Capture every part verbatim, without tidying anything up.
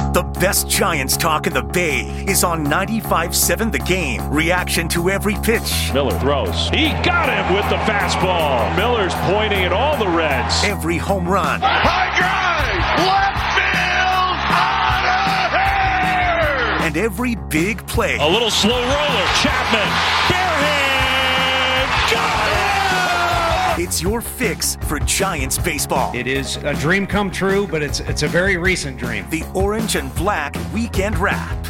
The best Giants talk in the Bay is on ninety-five seven The Game. Reaction to every pitch. Miller throws. He got him with the fastball. Miller's pointing at all the Reds. Every home run. High drive! Left field! Out of here! And every big play. A little slow roller. Chapman. Barehand. Got it! It's your fix for Giants baseball. It is a dream come true, but it's it's a very recent dream. The Orange and Black Weekend Wrap.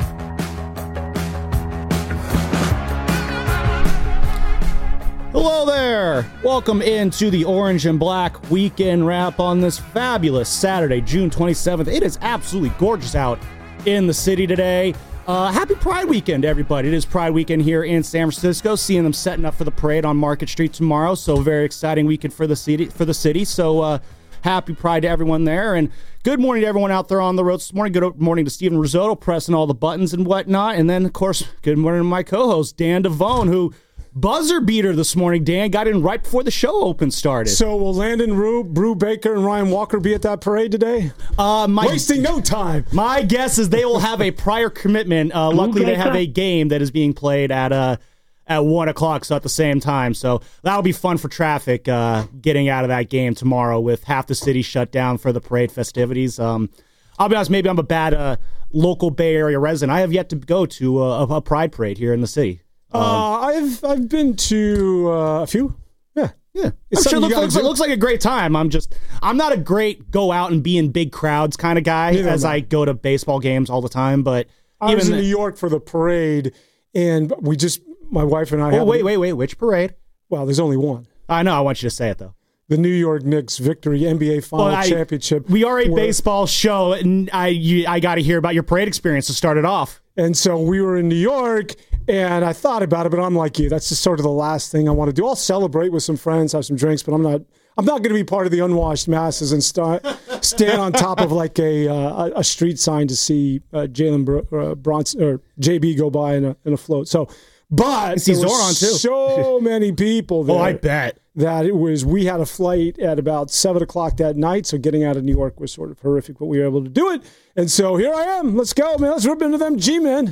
Hello there. Welcome into the Orange and Black Weekend Wrap on this fabulous Saturday, June twenty-seventh. It is absolutely gorgeous out in the city today. Uh, happy Pride Weekend, everybody. It is Pride Weekend here in San Francisco. Seeing them setting up for the parade on Market Street tomorrow. So very exciting weekend for the city. For the city. So uh, happy Pride to everyone there. And good morning to everyone out there on the road this morning. Good morning to Steven Risotto pressing all the buttons and whatnot. And then, of course, good morning to my co-host, Dan Devone, who buzzer beater this morning. Dan got in right before the show open started. So will Landon Rue, Brew Baker, and Ryan Walker be at that parade today? Uh, my, Wasting no time. My guess is they will have a prior commitment. Uh, luckily, they have a game that is being played at uh, at one o'clock, so at the same time. So that'll be fun for traffic uh, getting out of that game tomorrow with half the city shut down for the parade festivities. Um, I'll be honest, maybe I'm a bad uh, local Bay Area resident. I have yet to go to a, a Pride parade here in the city. Um, uh, I've I've been to uh, a few. Yeah, yeah. I'm sure it looks, looks, it looks like a great time. I'm just I'm not a great go out and be in big crowds kind of guy. Neither as I go to baseball games all the time. But I even was in the, New York for the parade, and we just my wife and I. Oh wait, wait, wait! Which parade? Well, there's only one. I know. I want you to say it though. The New York Knicks victory, N B A Final well, I, Championship. We are a where, baseball show, and I you, I got to hear about your parade experience to start it off. And so we were in New York, and I thought about it, but I'm like you. That's just sort of the last thing I want to do. I'll celebrate with some friends, have some drinks, but I'm not. I'm not going to be part of the unwashed masses and start, stand on top of like a uh, a street sign to see uh, Jalen Br- uh, Bronson or J B go by in a in a float. So, but see there were Zoran too. So many people there. Oh, I bet. That it was, we had a flight at about seven o'clock that night, so getting out of New York was sort of horrific, but we were able to do it. And so here I am. Let's go, man. Let's rip into them G-men.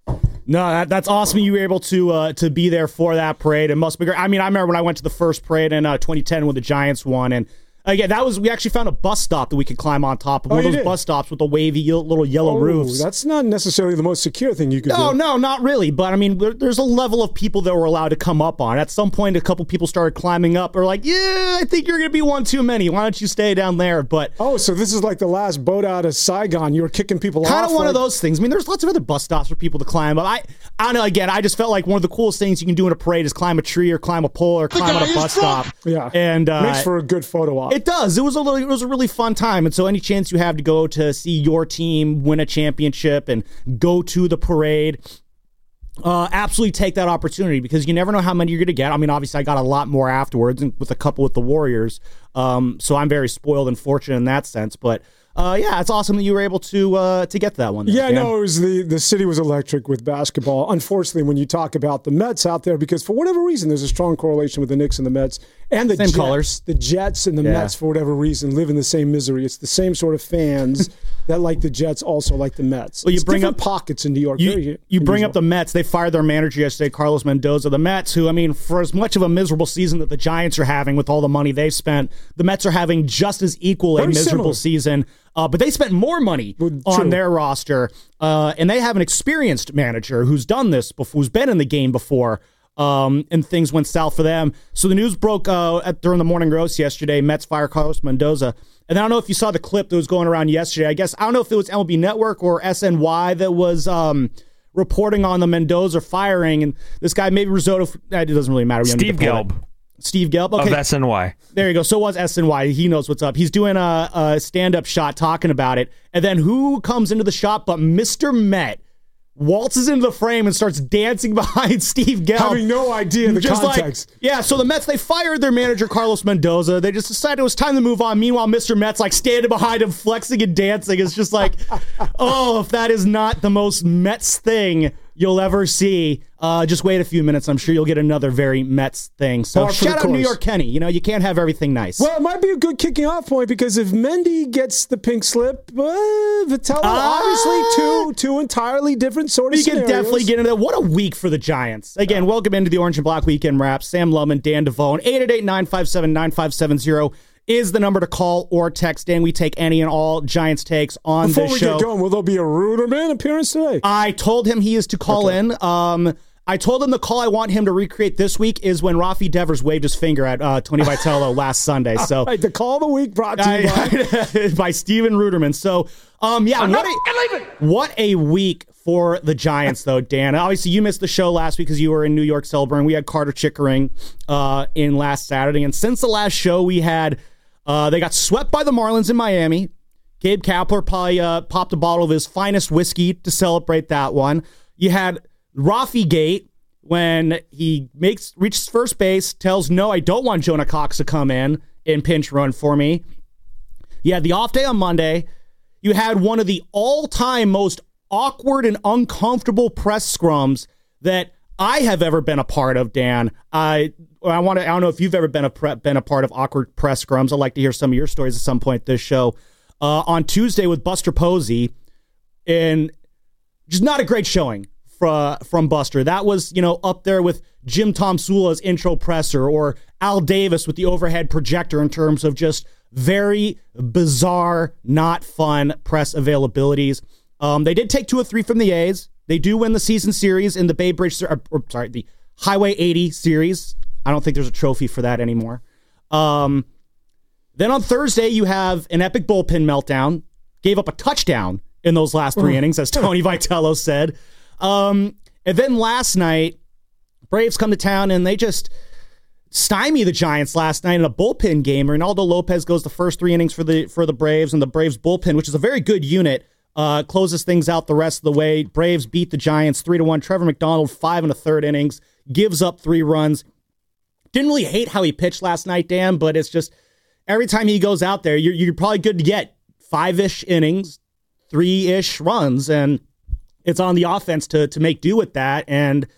No, that, that's awesome. You were able to uh, to be there for that parade. It must be great. I mean, I remember when I went to the first parade in uh, twenty ten when the Giants won, and again, that was we actually found a bus stop that we could climb on top of. One oh, of those did? bus stops with the wavy little yellow oh, roofs. That's not necessarily the most secure thing you could no, do. No, no, not really. But I mean, there, there's a level of people that were allowed to come up on. At some point, a couple people started climbing up. Or like, yeah, I think you're going to be one too many. Why don't you stay down there? But oh, so this is like the last boat out of Saigon. You were kicking people off. Kind of one like... of those things. I mean, there's lots of other bus stops for people to climb up. I, I don't know. Again, I just felt like one of the coolest things you can do in a parade is climb a tree or climb a pole or climb on a bus stop. Yeah, and uh, makes for a good photo op. It does. It was a little, it was a really fun time. And so, any chance you have to go to see your team win a championship and go to the parade, uh, absolutely take that opportunity because you never know how many you're going to get. I mean, obviously, I got a lot more afterwards, and with a couple with the Warriors. Um, so I'm very spoiled and fortunate in that sense, but. Uh, yeah, it's awesome that you were able to uh, to get to that one. There, yeah, Dan. no, it was the, the city was electric with basketball. Unfortunately, when you talk about the Mets out there, because for whatever reason, there's a strong correlation with the Knicks and the Mets and the same Jets. colors. The Jets and the yeah. Mets, for whatever reason, live in the same misery. It's the same sort of fans that like the Jets also like the Mets. Well, you it's bring up pockets in New York. You, Very you bring unusual. up the Mets. They fired their manager yesterday, Carlos Mendoza. The Mets, who I mean, for as much of a miserable season that the Giants are having with all the money they've spent, the Mets are having just as equal Very a miserable similar. season. Uh, but they spent more money well, on their roster, uh, and they have an experienced manager who's done this before, who's been in the game before, um, and things went south for them. So the news broke uh, at, during the morning roast yesterday. Mets fire Carlos Mendoza. And I don't know if you saw the clip that was going around yesterday. I guess I don't know if it was M L B Network or S N Y that was um, reporting on the Mendoza firing. And this guy, maybe Risotto, it doesn't really matter. Steve Gelb. Steve Gelb, okay. Of S N Y. There you go. So was S N Y. He knows what's up. He's doing a, a stand-up shot talking about it. And then who comes into the shot but Mister Met waltzes into the frame and starts dancing behind Steve Gelb. Having no idea the just context. Like, yeah, so the Mets, they fired their manager, Carlos Mendoza. They just decided it was time to move on. Meanwhile, Mister Met's like standing behind him, flexing and dancing. It's just like, oh, if that is not the most Mets thing you'll ever see. Uh, just wait a few minutes. I'm sure you'll get another very Mets thing. So Par for shout the out course. New York Kenny. You know, you can't have everything nice. Well, it might be a good kicking off point because if Mendy gets the pink slip, uh, Vitello, Ah. obviously two two entirely different sort of We can scenarios. definitely get into that. What a week for the Giants. Again, welcome into the Orange and Black Weekend Wrap. Sam Lubman, Dan Devone. eight eight eight, nine five seven, nine five seven zero is the number to call or text in. We take any and all Giants takes on Before this we show. get going, will there be a Ruderman appearance today? I told him he is to call Okay. in. Um, I told him the call I want him to recreate this week is when Rafi Devers waved his finger at uh, Tony Vitello last Sunday. So All right, the call of the week brought to you by... by, by Steven Ruderman. So, um, yeah, what a, what a week for the Giants, though, Dan. Obviously, you missed the show last week because you were in New York celebrating. We had Carter Chickering uh, in last Saturday. And since the last show, we had, uh, they got swept by the Marlins in Miami. Gabe Kapler probably uh, popped a bottle of his finest whiskey to celebrate that one. You had Rafi Gate when he makes reaches first base, tells no, I don't want Jonah Cox to come in and pinch run for me. You had the off day on Monday. You had one of the all-time most awkward and uncomfortable press scrums that I have ever been a part of, Dan. I I want to. I don't know if you've ever been a pre, been a part of awkward press scrums. I'd like to hear some of your stories at some point this show. Uh, on Tuesday with Buster Posey, and just not a great showing from from Buster. That was, you know, up there with Jim Tomsula's intro presser or Al Davis with the overhead projector in terms of just very bizarre, not fun press availabilities. Um, they did take two or three from the A's. They do win the season series in the Bay Bridge, or, or sorry, the Highway eighty series. I don't think there's a trophy for that anymore. Um, then on Thursday, you have an epic bullpen meltdown. Gave up a touchdown in those last three innings, as Tony Vitello said. Um, and then last night, Braves come to town and they just stymie the Giants last night in a bullpen game. Reynaldo Lopez goes the first three innings for the for the Braves, and the Braves bullpen, which is a very good unit, uh, closes things out the rest of the way. Braves beat the Giants three to one. Trevor McDonald, five and a third innings, gives up three runs. Didn't really hate how he pitched last night, Dan, but it's just every time he goes out there, you're, you're probably good to get five-ish innings, three-ish runs, and it's on the offense to to make do with that. And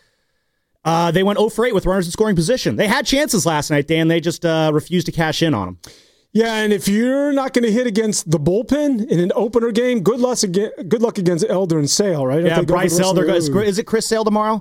uh, they went oh for eight with runners in scoring position. They had chances last night, Dan. They just uh, refused to cash in on them. Yeah, and if you're not going to hit against the bullpen in an opener game, good luck against, good luck against Elder and Sale, right? Yeah, Bryce Elder. Is, is it Chris Sale tomorrow?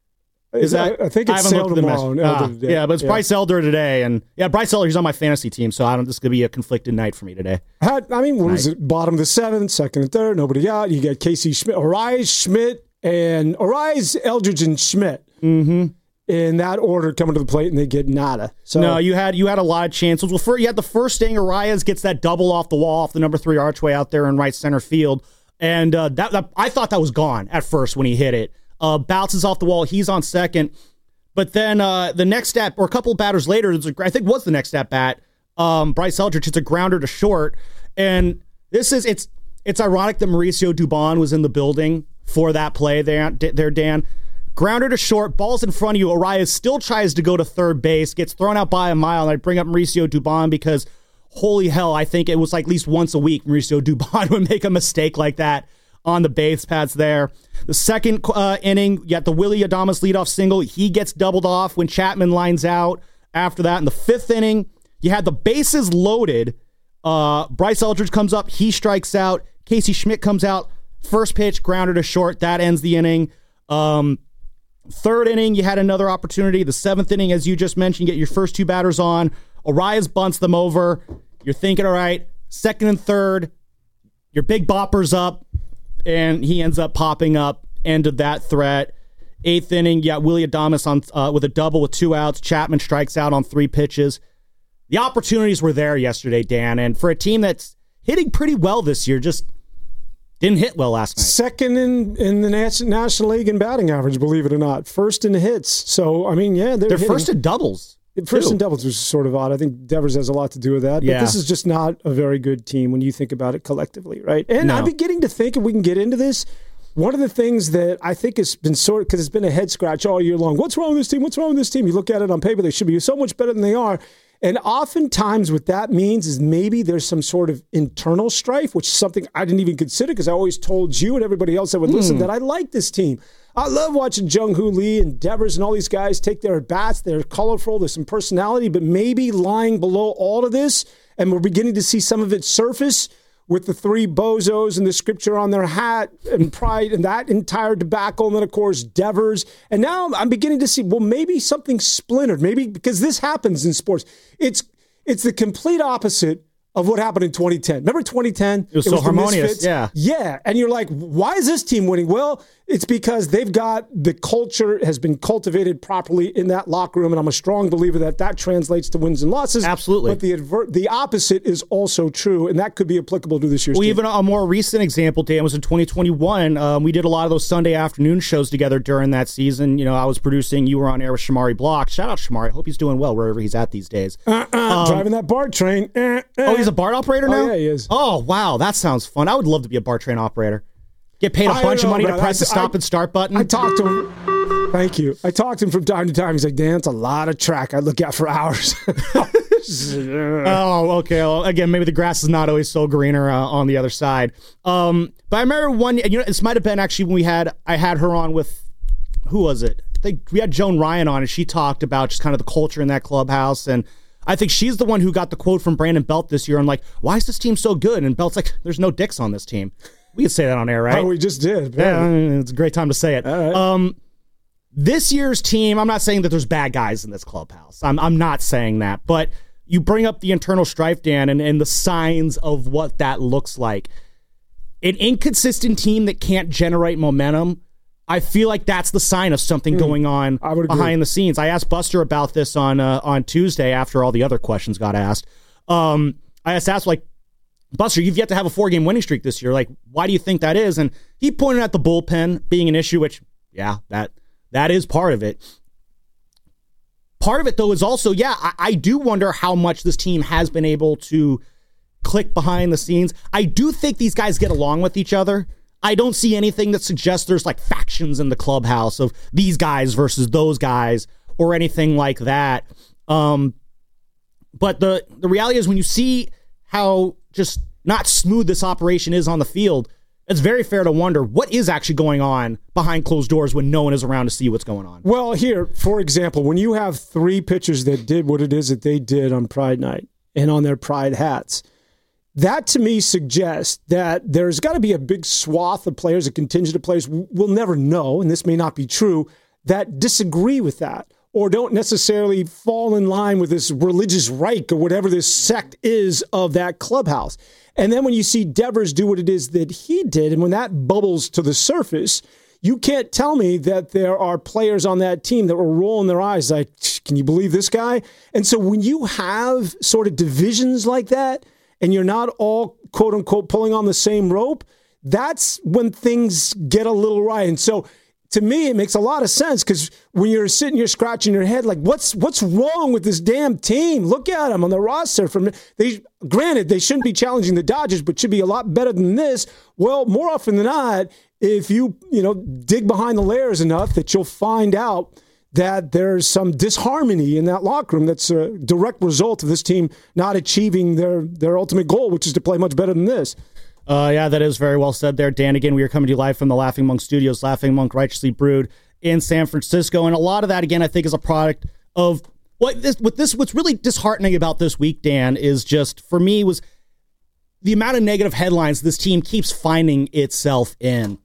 Is that? I think it's I Sale tomorrow. And Elder ah, today. Yeah, but it's yeah. Bryce Elder today, and yeah, Bryce Elder. He's on my fantasy team, so I don't. This is gonna be a conflicted night for me today. Had, I mean, what was it? Bottom of the seventh, second and third, nobody out. You got Casey Schmidt, Arise, Schmidt, and Arise, Eldridge, and Schmidt. Mm-hmm. In that order, coming to the plate, and they get nada. So no, you had you had a lot of chances. Well, first, you had the first inning. Arias gets that double off the wall, off the number three archway out there in right center field, and uh, that, that I thought that was gone at first when he hit it. Uh, bounces off the wall. He's on second. But then uh, the next step, or a couple of batters later, I think was the next at bat, um, Bryce Eldridge hits a grounder to short. And this is, it's it's ironic that Mauricio Dubon was in the building for that play there, there Dan. Grounder to short, ball's in front of you. Arias still tries to go to third base, gets thrown out by a mile. And I bring up Mauricio Dubon because, holy hell, I think it was like at least once a week Mauricio Dubon would make a mistake like that on the base pads there. The second uh, inning, you got the Willie Adames leadoff single. He gets doubled off when Chapman lines out after that. In the fifth inning, you had the bases loaded. Uh, Bryce Eldridge comes up. He strikes out. Casey Schmidt comes out. First pitch, grounder to short. That ends the inning. Um, third inning, you had another opportunity. The seventh inning, as you just mentioned, you get your first two batters on. Arias bunts them over. You're thinking, all right, second and third, your big bopper's up. And he ends up popping up, end of that threat. Eighth inning, you got Willie Adames on, uh, with a double with two outs. Chapman strikes out on three pitches. The opportunities were there yesterday, Dan. And for a team that's hitting pretty well this year, just didn't hit well last night. Second in, in the National League in batting average, believe it or not. First in hits. So, I mean, yeah. They're, they're hitting. first in doubles. First too. in doubles was sort of odd. I think Devers has a lot to do with that. But yeah. this is just not a very good team when you think about it collectively, right? And no. I'm beginning to think, if we can get into this, one of the things that I think has been sort of, because it's been a head scratch all year long, what's wrong with this team? What's wrong with this team? You look at it on paper, they should be so much better than they are. And oftentimes what that means is maybe there's some sort of internal strife, which is something I didn't even consider because I always told you and everybody else that would listen mm. that I like this team. I love watching Jung Hoo Lee and Devers and all these guys take their at-bats. They're colorful. There's some personality, but maybe lying below all of this, and we're beginning to see some of it surface with the three bozos and the scripture on their hat and pride and that entire debacle. And then, of course, Devers. And now I'm beginning to see, well, maybe something splintered. Maybe because this happens in sports. It's it's the complete opposite of what happened in twenty ten. Remember twenty ten? It was, it was so harmonious. Yeah. Yeah. And you're like, why is this team winning? Well, it's because they've got the culture has been cultivated properly in that locker room. And I'm a strong believer that that translates to wins and losses. Absolutely. But the adver- the opposite is also true. And that could be applicable to this year's well, team. Even a more recent example, Dan, was in twenty twenty-one. Um, we did a lot of those Sunday afternoon shows together during that season. You know, I was producing. You were on air with Shamari Block. Shout out Shamari. I hope he's doing well wherever he's at these days. Uh-uh, um, driving that BART train. Uh, uh. Oh, he's a BART operator now? Oh, yeah, he is. Oh, wow. That sounds fun. I would love to be a BART train operator. Get paid a I bunch know, of money bro. to press I, the stop I, and start button. I talked to him. Thank you. I talked to him from time to time. He's like, Dan, it's a lot of track I look at for hours. Oh, okay. Well, again, maybe the grass is not always so greener uh, on the other side. Um, but I remember one, you know, this might have been actually when we had, I had her on with, who was it? I think we had Joan Ryan on, and she talked about just kind of the culture in that clubhouse. And I think she's the one who got the quote from Brandon Belt this year. I'm like, why is this team so good? And Belt's like, there's no dicks on this team. We can say that on air, right? Oh, we just did. Yeah, it's a great time to say it. All right. Um, this year's team, I'm not saying that there's bad guys in this clubhouse. I'm I'm not saying that. But you bring up the internal strife, Dan, and, and the signs of what that looks like. An inconsistent team that can't generate momentum, I feel like that's the sign of something mm, going on behind the scenes. I asked Buster about this on uh, on Tuesday after all the other questions got asked. Um, I just asked, like, Buster, you've yet to have a four-game winning streak this year. Like, why do you think that is? And he pointed at the bullpen being an issue, which, yeah, that that is part of it. Part of it, though, is also, yeah, I, I do wonder how much this team has been able to click behind the scenes. I do think these guys get along with each other. I don't see anything that suggests there's, like, factions in the clubhouse of these guys versus those guys or anything like that. Um, but the, the reality is when you see how just not smooth this operation is on the field, it's very fair to wonder what is actually going on behind closed doors when no one is around to see what's going on. Well, here, for example, when you have three pitchers that did what it is that they did on Pride Night and on their Pride hats, that to me suggests that there's got to be a big swath of players, a contingent of players we'll never know, and this may not be true, that disagree with that, or don't necessarily fall in line with this religious right or whatever this sect is of that clubhouse. And then when you see Devers do what it is that he did, and when that bubbles to the surface, you can't tell me that there are players on that team that were rolling their eyes like, can you believe this guy? And so when you have sort of divisions like that, and you're not all, quote unquote, pulling on the same rope, that's when things get a little right. And so to me, it makes a lot of sense because when you're sitting here scratching your head, like, what's what's wrong with this damn team? Look at them on the roster. From they, granted, they shouldn't be challenging the Dodgers, but should be a lot better than this. Well, more often than not, if you you know dig behind the layers enough, that you'll find out that there's some disharmony in that locker room that's a direct result of this team not achieving their their ultimate goal, which is to play much better than this. Uh, yeah, that is very well said there, Dan. Again, we are coming to you live from the Laughing Monk Studios, Laughing Monk Righteously Brewed in San Francisco. And a lot of that, again, I think is a product of what this, what this, what's really disheartening about this week, Dan, is just, for me, was the amount of negative headlines this team keeps finding itself in.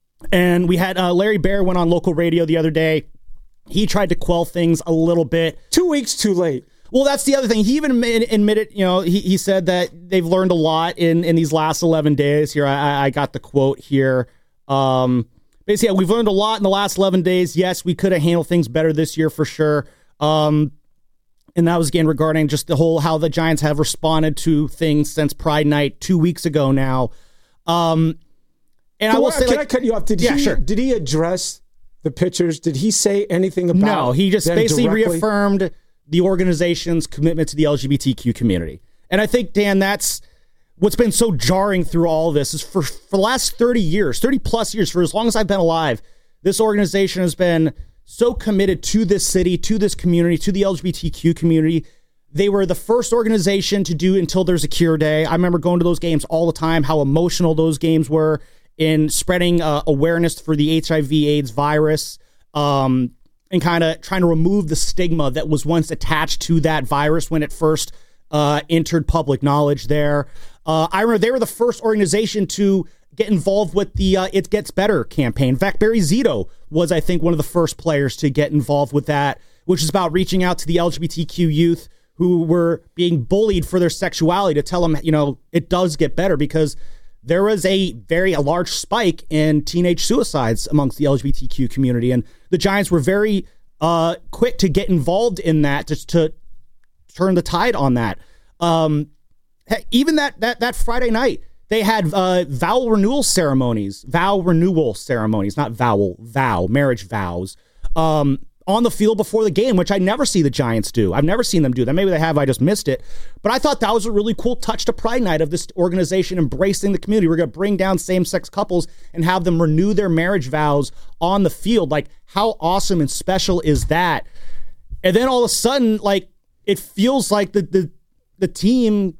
And we had uh, Larry Baer went on local radio the other day. He tried to quell things a little bit. Two weeks too late. Well, that's the other thing. He even admitted, you know, he, he said that they've learned a lot in, in these last eleven days. Here, I, I got the quote here. Um, basically, yeah, we've learned a lot in the last eleven days. Yes, we could have handled things better this year for sure. Um, and that was, again, regarding just the whole how the Giants have responded to things since Pride Night two weeks ago now. Um, and so I will say, can like, I cut you off? Did yeah, he, sure. Did he address the pitchers? Did he say anything about No, he just them basically directly? reaffirmed the organization's commitment to the L G B T Q community. And I think, Dan, that's what's been so jarring through all of this is for, for the last thirty years, thirty plus years, for as long as I've been alive, this organization has been so committed to this city, to this community, to the L G B T Q community, They were the first organization to do Until There's a Cure Day. I remember going to those games all the time, how emotional those games were in spreading uh, awareness for the H I V AIDS virus, um, and kind of trying to remove the stigma that was once attached to that virus when it first uh, entered public knowledge there. Uh, I remember they were the first organization to get involved with the uh, It Gets Better campaign. In fact, Barry Zito was, I think, one of the first players to get involved with that, which is about reaching out to the L G B T Q youth who were being bullied for their sexuality to tell them, you know, it does get better, because there was a very a large spike in teenage suicides amongst the L G B T Q community. And the Giants were very uh, quick to get involved in that, just to turn the tide on that. Um, even that that that Friday night, they had uh, vow renewal ceremonies, vow renewal ceremonies, not vowel, vow, marriage vows, um, on the field before the game, which I never see the Giants do. I've never seen them do that. Maybe they have, I just missed it. But I thought that was a really cool touch to Pride Night of this organization embracing the community. We're going to bring down same-sex couples and have them renew their marriage vows on the field. Like, how awesome and special is that? And then all of a sudden, like, it feels like the the, the team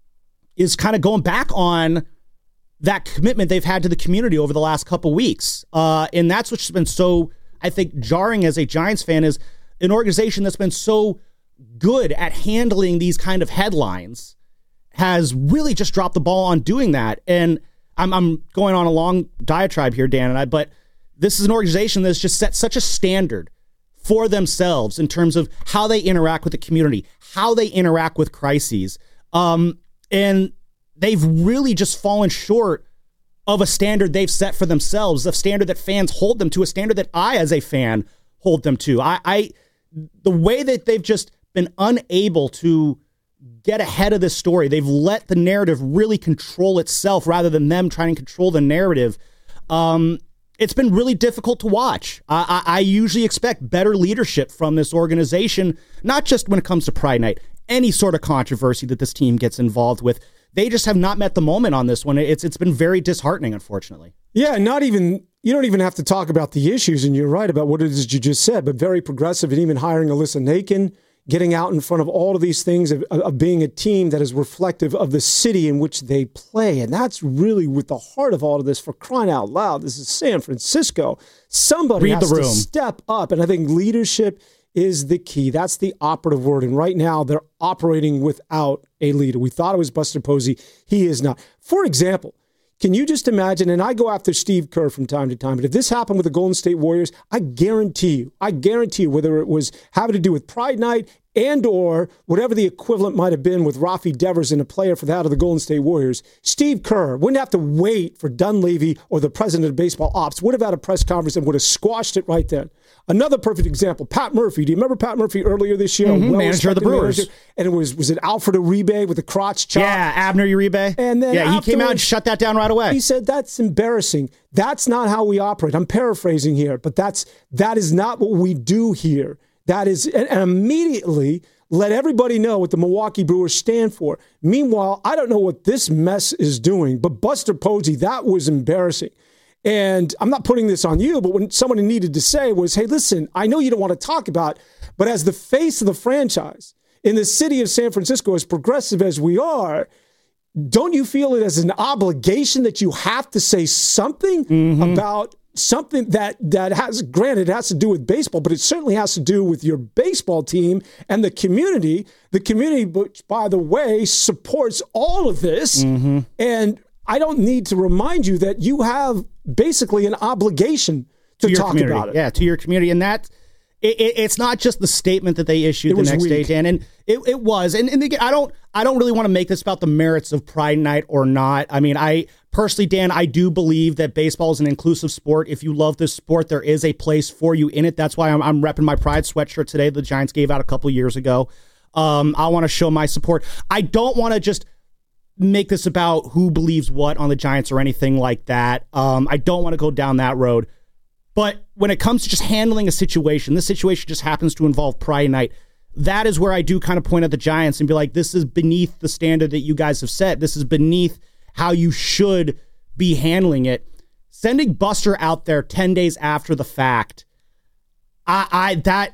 is kind of going back on that commitment they've had to the community over the last couple weeks. Uh, and that's what's been so, I think, jarring as a Giants fan, is an organization that's been so good at handling these kind of headlines has really just dropped the ball on doing that. And I'm, I'm going on a long diatribe here, Dan and I, but this is an organization that's just set such a standard for themselves in terms of how they interact with the community, how they interact with crises. Um, and they've really just fallen short of a standard they've set for themselves, a standard that fans hold them to, a standard that I, as a fan, hold them to. I, I the way that they've just been unable to get ahead of this story, they've let the narrative really control itself rather than them trying to control the narrative. Um, it's been really difficult to watch. I, I, I usually expect better leadership from this organization, not just when it comes to Pride Night, any sort of controversy that this team gets involved with. They just have not met the moment on this one. It's it's been very disheartening, unfortunately. Yeah, not even, you don't even have to talk about the issues, and you're right about what it is you just said, but very progressive, and even hiring Alyssa Nakin, getting out in front of all of these things of, of being a team that is reflective of the city in which they play. And that's really with the heart of all of this, for crying out loud. This is San Francisco. Somebody Read has the room. to step up, and I think leadership is the key. That's the operative word. And right now, they're operating without a leader. We thought it was Buster Posey. He is not. For example, can you just imagine, and I go after Steve Kerr from time to time, but if this happened with the Golden State Warriors, I guarantee you, I guarantee you, whether it was having to do with Pride Night and or whatever the equivalent might have been with Rafi Devers and a player for that of the Golden State Warriors, Steve Kerr wouldn't have to wait for Dunleavy or the president of baseball ops, would have had a press conference and would have squashed it right then. Another perfect example, Pat Murphy. Do you remember Pat Murphy earlier this year? Mm-hmm, manager of the Brewers. Manager, and it was, was it Alfred Uribe with the crotch chop? Yeah, Abner Uribe. And then yeah, he came out and shut that down right away. He said, that's embarrassing. That's not how we operate. I'm paraphrasing here, but that's that is not what we do here. That is, and, and immediately let everybody know what the Milwaukee Brewers stand for. Meanwhile, I don't know what this mess is doing, but Buster Posey, that was embarrassing. And I'm not putting this on you, but when someone needed to say was, hey, listen, I know you don't want to talk about, but as the face of the franchise in the city of San Francisco, as progressive as we are, don't you feel it as an obligation that you have to say something mm-hmm. about something that, that has, granted, it has to do with baseball, but it certainly has to do with your baseball team and the community, the community, which, by the way, supports all of this. Mm-hmm. And I don't need to remind you that you have basically an obligation to, to talk community. about it. Yeah, to your community. And that, it, it, it's not just the statement that they issued it the next weak. day, Dan. And it, it was. And, and again, I don't, I don't really want to make this about the merits of Pride Night or not. I mean, I personally, Dan, I do believe that baseball is an inclusive sport. If you love this sport, there is a place for you in it. That's why I'm, I'm repping my Pride sweatshirt today. The Giants gave out a couple years ago. Um, I want to show my support. I don't want to just make this about who believes what on the Giants or anything like that. Um, I don't want to go down that road. But when it comes to just handling a situation, this situation just happens to involve Pride Night. That is where I do kind of point at the Giants and be like, this is beneath the standard that you guys have set. This is beneath how you should be handling it. Sending Buster out there ten days after the fact, I, I that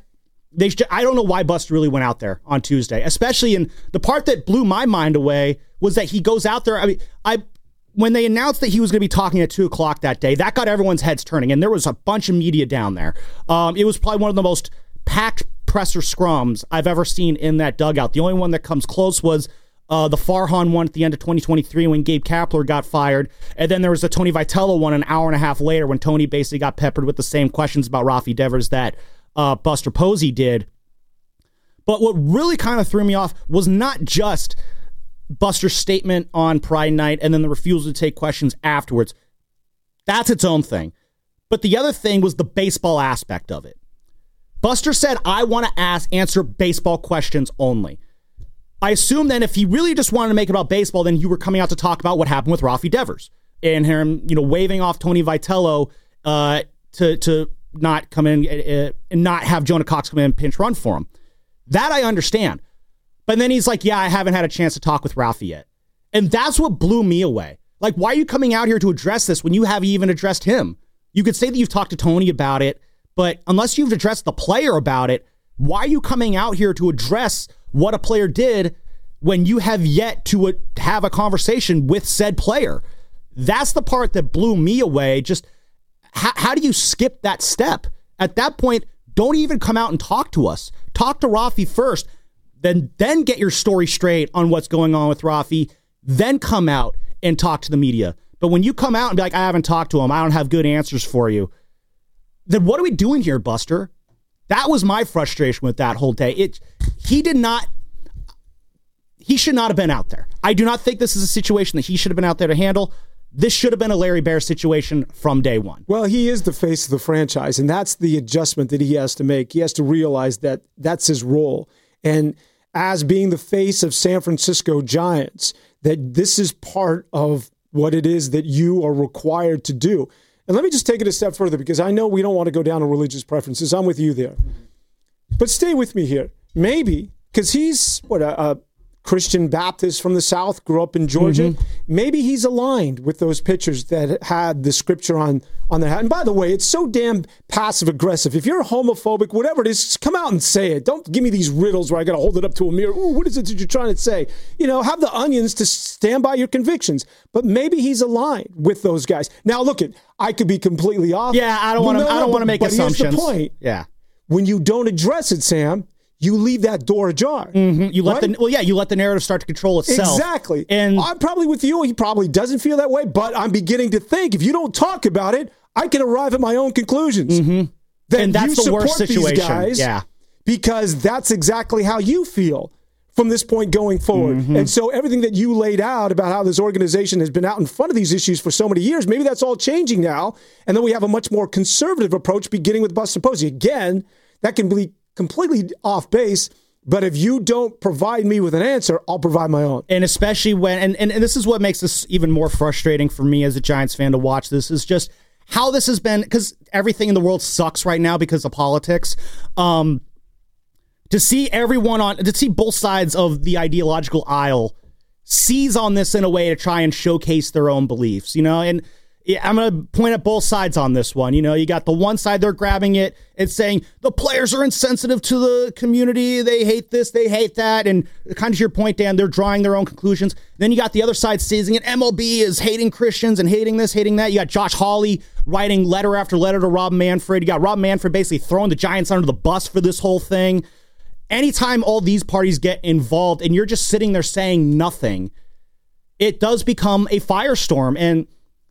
they should, I don't know why Buster really went out there on Tuesday, especially in the part that blew my mind away was that he goes out there. I mean, I when they announced that he was going to be talking at two o'clock that day, that got everyone's heads turning, and there was a bunch of media down there. Um, it was probably one of the most packed presser scrums I've ever seen in that dugout. The only one that comes close was uh, the Farhan one at the end of twenty twenty-three when Gabe Kapler got fired, and then there was the Tony Vitello one an hour and a half later when Tony basically got peppered with the same questions about Rafi Devers that uh, Buster Posey did. But what really kind of threw me off was not just Buster's statement on Pride Night and then the refusal to take questions afterwards. That's its own thing. But the other thing was the baseball aspect of it. Buster said, I want to ask, answer baseball questions only. I assume then if he really just wanted to make it about baseball, then you were coming out to talk about what happened with Rafi Devers and him, you know, waving off Tony Vitello uh, to, to not come in uh, and not have Jonah Cox come in and pinch run for him. That I understand. But then he's like, yeah, I haven't had a chance to talk with Rafi yet. And that's what blew me away. Like, why are you coming out here to address this when you haven't even addressed him? You could say that you've talked to Tony about it, but unless you've addressed the player about it, why are you coming out here to address what a player did when you have yet to uh, have a conversation with said player? That's the part that blew me away. Just how, how do you skip that step? At that point, don't even come out and talk to us. Talk to Rafi first. Then, then get your story straight on what's going on with Rafi. Then come out and talk to the media. But when you come out and be like, I haven't talked to him, I don't have good answers for you, then what are we doing here, Buster? That was my frustration with that whole day. It, he did not, he should not have been out there. I do not think this is a situation that he should have been out there to handle. This should have been a Larry Bear situation from day one. Well, he is the face of the franchise, and that's the adjustment that he has to make. He has to realize that that's his role. And as being the face of San Francisco Giants, that this is part of what it is that you are required to do. And let me just take it a step further, because I know we don't want to go down to religious preferences. I'm with you there. But stay with me here. Maybe, because he's, what, a, a Christian Baptist from the South, grew up in Georgia. Mm-hmm. Maybe he's aligned with those pitchers that had the scripture on, on their hat. And by the way, it's so damn passive-aggressive. If you're homophobic, whatever it is, just come out and say it. Don't give me these riddles where I got to hold it up to a mirror. Ooh, what is it that you're trying to say? You know, have the onions to stand by your convictions. But maybe he's aligned with those guys. Now, look, it. I could be completely off. Yeah, I don't want to. No, I don't want to make but assumptions. Here's the point. Yeah, when you don't address it, Sam, you leave that door ajar. Mm-hmm. You let right? the well, yeah, you let the narrative start to control itself. Exactly. And I'm probably with you. He probably doesn't feel that way, but I'm beginning to think if you don't talk about it, I can arrive at my own conclusions. Mm-hmm. Then and that's you the worst situation. These guys yeah, because that's exactly how you feel from this point going forward. Mm-hmm. And so everything that you laid out about how this organization has been out in front of these issues for so many years, maybe that's all changing now. And then we have a much more conservative approach beginning with Buster Posey. Again, that can be completely off base. But if you don't provide me with an answer, I'll provide my own. And especially when, and, and, and this is what makes this even more frustrating for me as a Giants fan to watch this, is just how this has been, because everything in the world sucks right now because of politics. Um, to see everyone on, to see both sides of the ideological aisle seize on this in a way to try and showcase their own beliefs, you know, and I'm going to point at both sides on this one. You know, you got the one side, they're grabbing it and saying the players are insensitive to the community. They hate this, they hate that. And kind of to your point, Dan, they're drawing their own conclusions. Then you got the other side seizing it. M L B is hating Christians and hating this, hating that. You got Josh Hawley writing letter after letter to Rob Manfred. You got Rob Manfred basically throwing the Giants under the bus for this whole thing. Anytime all these parties get involved and you're just sitting there saying nothing, it does become a firestorm. And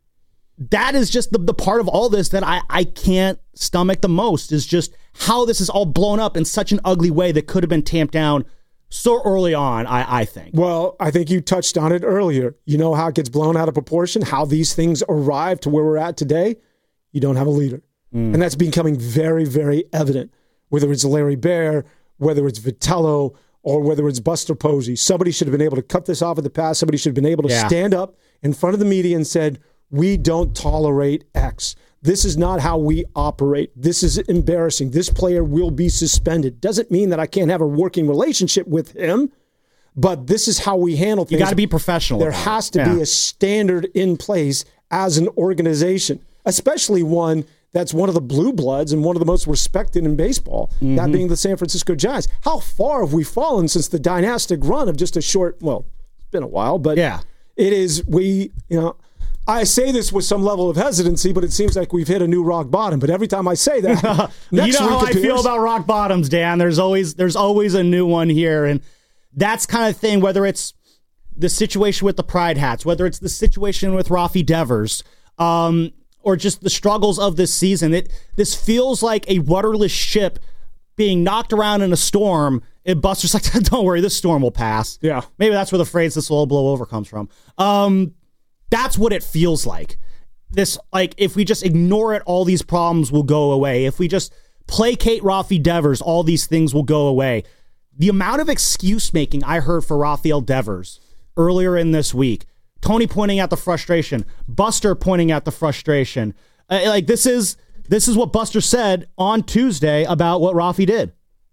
that is just the, the part of all this that I, I can't stomach the most, is just how this is all blown up in such an ugly way that could have been tamped down so early on, I, I think. Well, I think you touched on it earlier. You know how it gets blown out of proportion, how these things arrive to where we're at today? You don't have a leader. Mm. And that's becoming very, very evident, whether it's Larry Bear, whether it's Vitello, or whether it's Buster Posey. Somebody should have been able to cut this off at the pass. Somebody should have been able to yeah. stand up in front of the media and said, we don't tolerate X. This is not how we operate. This is embarrassing. This player will be suspended. Doesn't mean that I can't have a working relationship with him, but this is how we handle things. You got to be professional. There has to yeah. be a standard in place as an organization, especially one that's one of the blue bloods and one of the most respected in baseball, mm-hmm. that being the San Francisco Giants. How far have we fallen since the dynastic run of just a short, well, it's been a while, but yeah. it is, we, you know, I say this with some level of hesitancy, but it seems like we've hit a new rock bottom. But every time I say that, you know how I feel about rock bottoms, Dan. There's always there's always a new one here, and that's kind of thing. Whether it's the situation with the Pride Hats, whether it's the situation with Rafi Devers, um, or just the struggles of this season, it this feels like a rudderless ship being knocked around in a storm. And Buster's like, "Don't worry, this storm will pass." Yeah, maybe that's where the phrase "this will all blow over" comes from. Um, That's what it feels like. This, like, if we just ignore it, all these problems will go away. If we just placate Rafi Devers, all these things will go away. The amount of excuse making I heard for Rafael Devers earlier in this week, Tony pointing out the frustration, Buster pointing out the frustration. Uh, like, this is this is what Buster said on Tuesday about what Rafi did.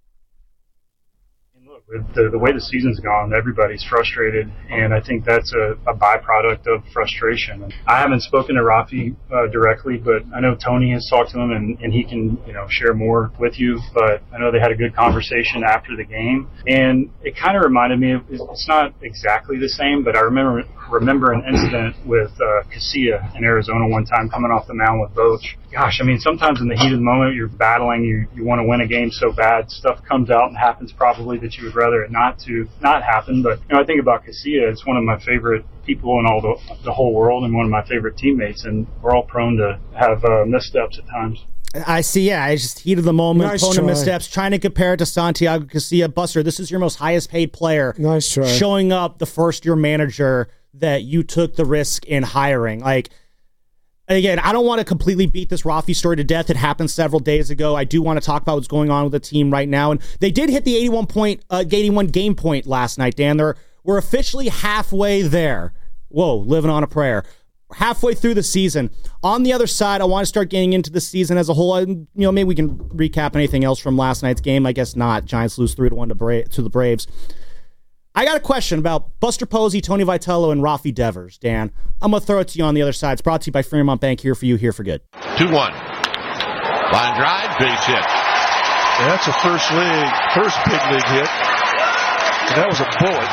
The, the way the season's gone, everybody's frustrated, and I think that's a, a byproduct of frustration. I haven't spoken to Rafi uh, directly, but I know Tony has talked to him, and, and he can, you know, share more with you. But I know they had a good conversation after the game, and it kind of reminded me of, it's not exactly the same, but I remember remember an incident with uh, Casilla in Arizona one time coming off the mound with Voch. Gosh, I mean, sometimes in the heat of the moment, you're battling, you, you want to win a game so bad, stuff comes out and happens probably that you would rather it not to not happen. But, you know, I think about Casilla, it's one of my favorite people in all the, the whole world and one of my favorite teammates, and we're all prone to have uh, missteps at times. I see, yeah, it's just heat of the moment, nice prone to try. missteps, trying to compare it to Santiago Casilla. Buster, this is your most highest paid player. Nice try. Showing up the first year manager that you took the risk in hiring. Like, again, I don't want to completely beat this Rafi story to death. It happened several days ago. I do want to talk about what's going on with the team right now. And they did hit the eighty-one point, uh, eighty-one game point last night, Dan. They're, we're officially halfway there. Whoa, living on a prayer. Halfway through the season. On the other side, I want to start getting into the season as a whole. You know, maybe we can recap anything else from last night's game. I guess not. Giants lose three to one to, Bra- to the Braves. I got a question about Buster Posey, Tony Vitello, and Rafi Devers, Dan. I'm going to throw it to you on the other side. It's brought to you by Fremont Bank. Here for you, here for good. two one. Line drive, base hit. Yeah, that's a first league, first big league hit. And that was a bullet.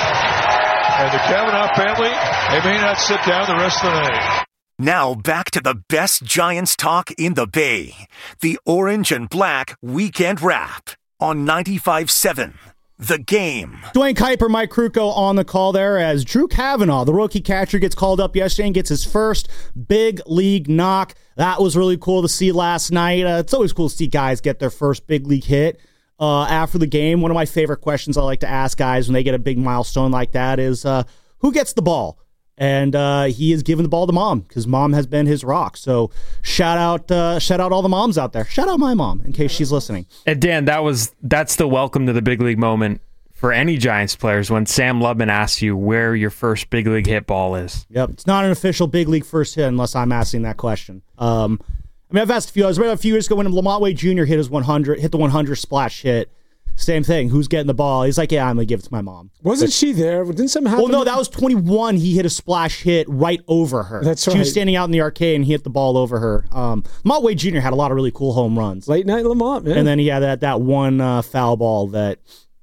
And the Cavanaugh family, they may not sit down the rest of the night. Now back to the best Giants talk in the Bay. The Orange and Black Weekend Wrap on ninety-five seven. The Game. Dwayne Kuiper, Mike Krukow on the call there as Drew Cavanaugh, the rookie catcher, gets called up yesterday and gets his first big league knock. That was really cool to see last night. Uh, it's always cool to see guys get their first big league hit uh, after the game. One of my favorite questions I like to ask guys when they get a big milestone like that is, uh, who gets the ball? And uh, he is giving the ball to Mom because Mom has been his rock. So shout out, uh, shout out all the moms out there. Shout out my mom in case she's listening. And Dan, that was that's the welcome to the big league moment for any Giants players when Sam Lubman asks you where your first big league hit ball is. Yep, it's not an official big league first hit unless I'm asking that question. Um, I mean, I've asked a few. I was read a few years ago when Lamont Wade Junior hit his one hundred, hit the one hundred splash hit. Same thing. Who's getting the ball? He's like, yeah, I'm going to give it to my mom. Wasn't but, she there? Didn't something happen? Well, no, that was twenty-one. He hit a splash hit right over her. That's right. She was standing out in the arcade, and he hit the ball over her. Um, Lamont Wade Junior had a lot of really cool home runs. Late night Lamont, man. And then he had that, that one uh, foul ball that,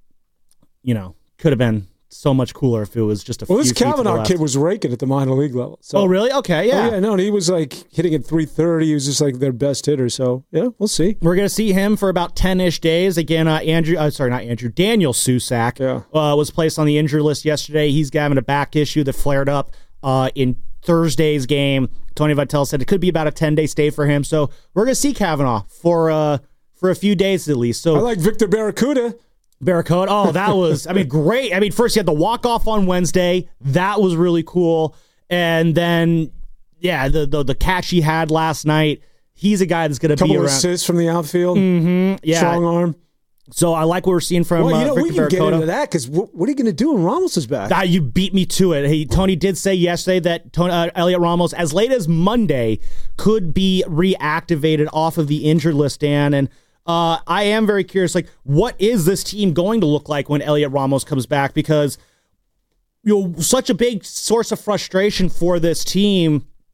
you know, could have been so much cooler if it was just a well, few this feet to the Cavanaugh left. kid was raking at the minor league level. So. Oh, really? Okay, yeah. Oh, yeah, no, and he was like hitting at three thirty. He was just like their best hitter. So, yeah, we'll see. We're going to see him for about ten-ish days. Again, uh, Andrew, uh, sorry, not Andrew, Daniel Susac yeah. uh, was placed on the injury list yesterday. He's having a back issue that flared up uh, in Thursday's game. Tony Vitello said it could be about a ten-day stay for him. So we're going to see Cavanaugh for uh, for a few days at least. So I like Victor Barracuda. Barracuda. Oh, that was, I mean, great. I mean, first he had the walk-off on Wednesday. That was really cool. And then, yeah, the the, the catch he had last night, he's a guy that's going to be around. Couple assists from the outfield. Mm-hmm. Yeah. Strong arm. So I like what we're seeing from well, you uh, know, Victor we can Barracuda. get into that because what, what are you going to do when Ramos is back? Ah, you beat me to it. Hey, Tony did say yesterday that Tony, uh, Elliot Ramos, as late as Monday, could be reactivated off of the injured list, Dan. And uh, I am very curious, like, what is this team going to look like when Elliot Ramos comes back? Because, you know, such a big source of frustration for this team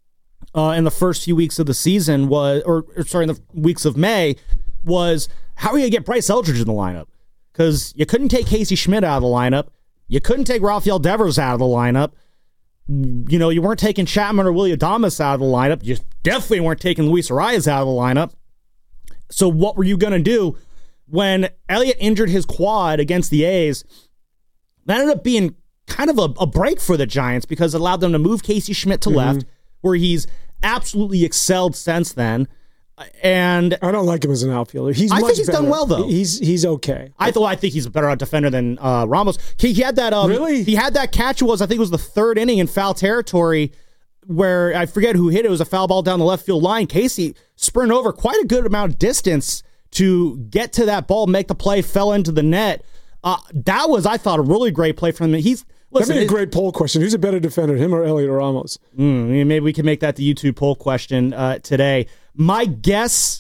uh, in the first few weeks of the season was, or, or sorry, in the weeks of May, was how are you going to get Bryce Eldridge in the lineup? Because you couldn't take Casey Schmidt out of the lineup. You couldn't take Rafael Devers out of the lineup. You know, you weren't taking Chapman or Willie Adames out of the lineup. You definitely weren't taking Luis Arias out of the lineup. So what were you going to do when Elliott injured his quad against the A's? That ended up being kind of a, a break for the Giants because it allowed them to move Casey Schmidt to mm-hmm. left, where he's absolutely excelled since then. And I don't like him as an outfielder. He's I much think he's better. done well though. He's he's okay. I thought I think he's a better defender than uh, Ramos. He, he had that um, really. He had that catch. It was I think it was the third inning in foul territory where I forget who hit it. It was a foul ball down the left field line. Casey sprinted over quite a good amount of distance to get to that ball, make the play, fell into the net. Uh, that was I thought a really great play from him. He's listen, that'd be a great poll question. Who's a better defender, him or Elliott Ramos? Mm, maybe we can make that the YouTube poll question uh, today. My guess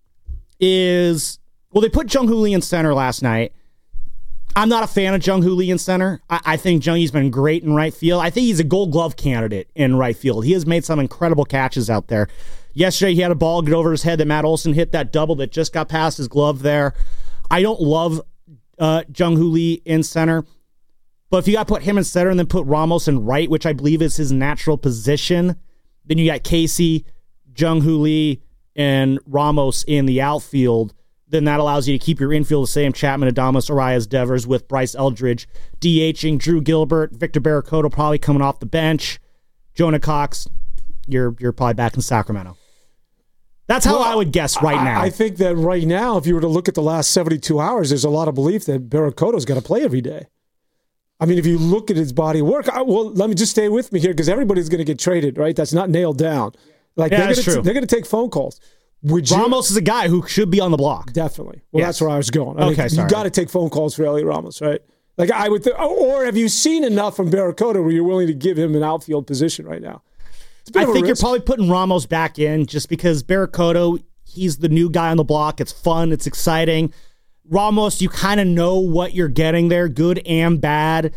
is, well, they put Jung-Hoo Lee in center last night. I'm not a fan of Jung-Hoo Lee in center. I, I think Jung-Hee's been great in right field. I think he's a Gold Glove candidate in right field. He has made some incredible catches out there. Yesterday, he had a ball get over his head that Matt Olson hit that double that just got past his glove there. I don't love uh, Jung-Hoo Lee in center, but if you got to put him in center and then put Ramos in right, which I believe is his natural position, then you got Casey, Jung-Hoo Lee, and Ramos in the outfield, then that allows you to keep your infield the same. Chapman, Adames, Arias, Devers with Bryce Eldridge DHing, Drew Gilbert, Victor Barracoto probably coming off the bench. Jonah Cox, you're you're probably back in Sacramento. That's how well, I would guess right now. I, I think that right now, if you were to look at the last seventy-two hours, there's a lot of belief that Barracoto's got to play every day. I mean, if you look at his body of work, I, well, let me just stay with me here because everybody's going to get traded, right? That's not nailed down. Like yeah, they're that's gonna, true. They're going to take phone calls. Would Ramos you, is a guy who should be on the block. Definitely. Well, yes. That's where I was going. I okay, mean, sorry. You got to take phone calls for Elliott Ramos, right? Like I would, th- or have you seen enough from Barracoto where you're willing to give him an outfield position right now? I think you're probably putting Ramos back in just because Barracoto, he's the new guy on the block. It's fun. It's exciting. Ramos, you kind of know what you're getting there, good and bad.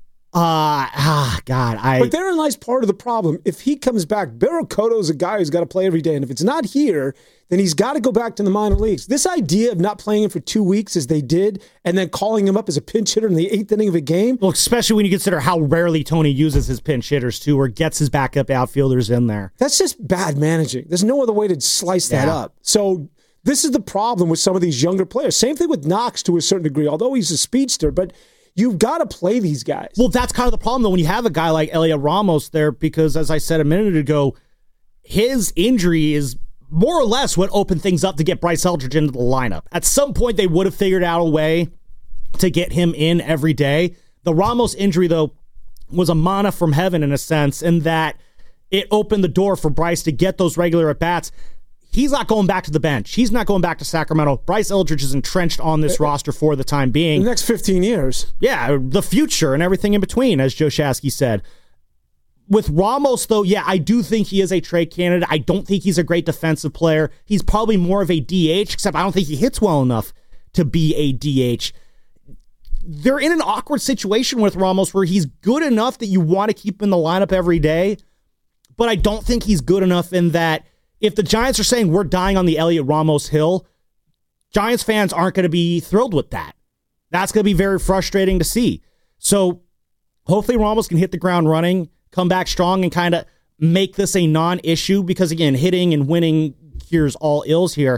Uh, ah, God, I. But therein lies part of the problem. If he comes back, Barracoto is a guy who's got to play every day, and if it's not here, then he's got to go back to the minor leagues. This idea of not playing him for two weeks as they did, and then calling him up as a pinch hitter in the eighth inning of a game. Well, especially when you consider how rarely Tony uses his pinch hitters too, or gets his backup outfielders in there. That's just bad managing. There's no other way to slice that yeah. up. So this is the problem with some of these younger players. Same thing with Knox to a certain degree, although he's a speedster, but you've got to play these guys. Well, that's kind of the problem, though, when you have a guy like Elliott Ramos there, because as I said a minute ago, his injury is more or less what opened things up to get Bryce Eldridge into the lineup. At some point, they would have figured out a way to get him in every day. The Ramos injury, though, was a manna from heaven in a sense, in that it opened the door for Bryce to get those regular at-bats. He's not going back to the bench. He's not going back to Sacramento. Bryce Eldridge is entrenched on this roster for the time being. The next fifteen years. Yeah, the future and everything in between, as Joe Shasky said. With Ramos, though, yeah, I do think he is a trade candidate. I don't think he's a great defensive player. He's probably more of a D H, except I don't think he hits well enough to be a D H. They're in an awkward situation with Ramos where he's good enough that you want to keep him in the lineup every day, but I don't think he's good enough in that if the Giants are saying we're dying on the Elliott Ramos hill, Giants fans aren't going to be thrilled with that. That's going to be very frustrating to see. So hopefully Ramos can hit the ground running, come back strong, and kind of make this a non-issue because, again, hitting and winning cures all ills here.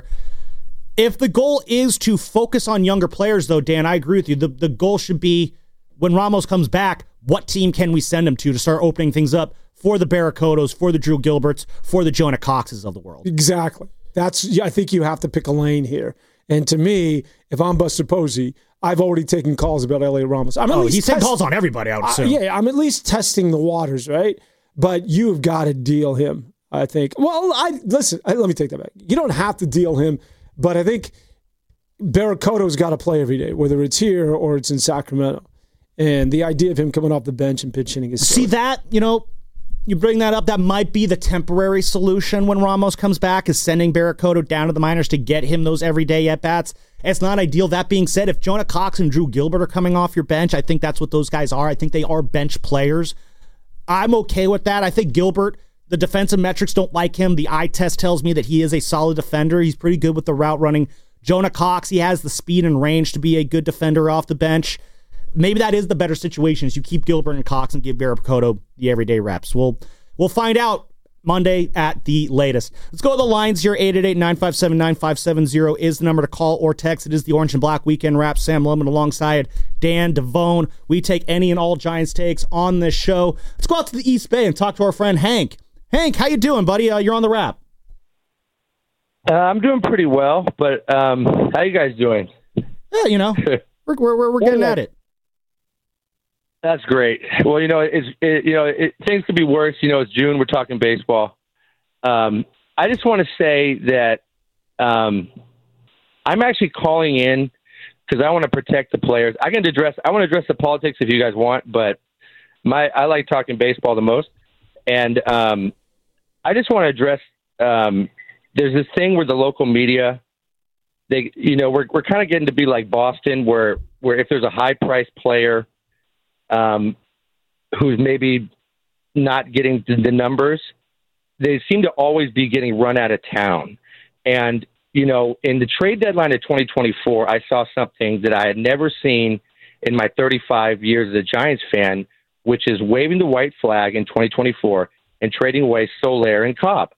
If the goal is to focus on younger players, though, Dan, I agree with you. The, the goal should be when Ramos comes back, what team can we send him to to start opening things up for the Barracotos, for the Drew Gilberts, for the Jonah Coxes of the world. Exactly. That's. I think you have to pick a lane here. And to me, if I'm Buster Posey, I've already taken calls about Elliott Ramos. I'm at oh, least he's taking calls on everybody, I would assume. Uh, yeah, I'm at least testing the waters, right? But you've got to deal him, I think. Well, I listen, I, let me take that back. You don't have to deal him, but I think Barracoto's got to play every day, whether it's here or it's in Sacramento. And the idea of him coming off the bench and pitch hitting is See silly. That, you know, you bring that up, that might be the temporary solution when Ramos comes back, is sending Barracoto down to the minors to get him those everyday at-bats. It's not ideal. That being said, if Jonah Cox and Drew Gilbert are coming off your bench, I think that's what those guys are. I think they are bench players. I'm okay with that. I think Gilbert the defensive metrics don't like him. The eye test tells me that he is a solid defender. He's pretty good with the route running. Jonah Cox, he has the speed and range to be a good defender off the bench. Maybe that is the better situation, is you keep Gilbert and Cox and give Barracoto the everyday reps. We'll, we'll find out Monday at the latest. Let's go to the lines here. eight eight eight, nine five seven, nine five seven zero is the number to call or text. It is the Orange and Black Weekend Wrap. Sam Lubman alongside Dan Devone. We take any and all Giants takes on this show. Let's go out to the East Bay and talk to our friend Hank. Hank, how you doing, buddy? Uh, you're on the Wrap. Uh, I'm doing pretty well, but um, how you guys doing? Yeah, you know, we're we're we're getting at it. That's great. Well, you know, it's it, you know, it, things could be worse. You know, it's June. We're talking baseball. Um, I just want to say that um, I'm actually calling in because I want to protect the players. I can address. I want to address the politics if you guys want, but my I like talking baseball the most, and um, I just want to address. Um, there's this thing where the local media, they, you know, we're we're kind of getting to be like Boston, where where if there's a high priced player. Um, who's maybe not getting the numbers, they seem to always be getting run out of town. And, you know, in the trade deadline of twenty twenty-four, I saw something that I had never seen in my thirty-five years as a Giants fan, which is waving the white flag in twenty twenty-four and trading away Soler and Cobb.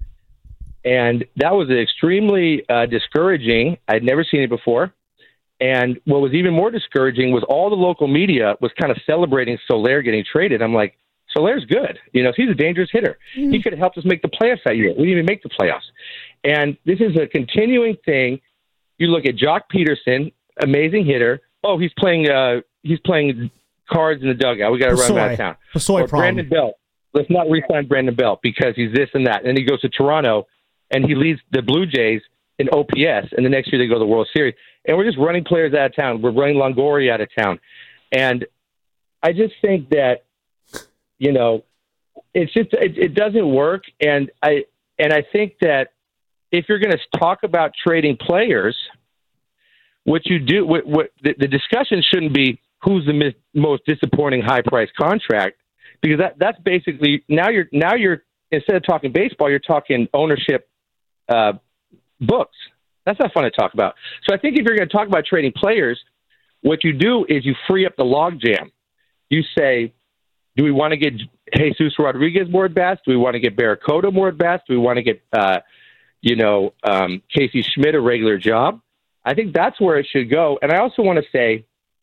And that was extremely uh, discouraging. I'd never seen it before. And what was even more discouraging was all the local media was kind of celebrating Soler getting traded. I'm like, Soler's good. You know, he's a dangerous hitter. Mm. He could have helped us make the playoffs that year. We didn't even make the playoffs. And this is a continuing thing. You look at Jock Peterson, amazing hitter. Oh, he's playing uh, he's playing cards in the dugout. We got to run him out of town. Or Brandon Belt. Let's not re-sign Brandon Belt because he's this and that. And then he goes to Toronto, and he leads the Blue Jays in O P S, and the next year they go to the World Series. And we're just running players out of town. We're running Longoria out of town. And I just think that, you know, it's just it, it doesn't work. And I and I think that if you're going to talk about trading players, what you do, what, what the, the discussion shouldn't be who's the mis- most disappointing high-priced contract, because that that's basically now you're now you're instead of talking baseball, you're talking ownership uh, books. That's not fun to talk about. So I think if you're going to talk about trading players, what you do is you free up the logjam. You say, do we want to get Jesus Rodriguez more at bats? Do we want to get Barracoto more at bats? Do we want to get, uh, you know, um, Casey Schmidt a regular job? I think that's where it should go. And I also want to say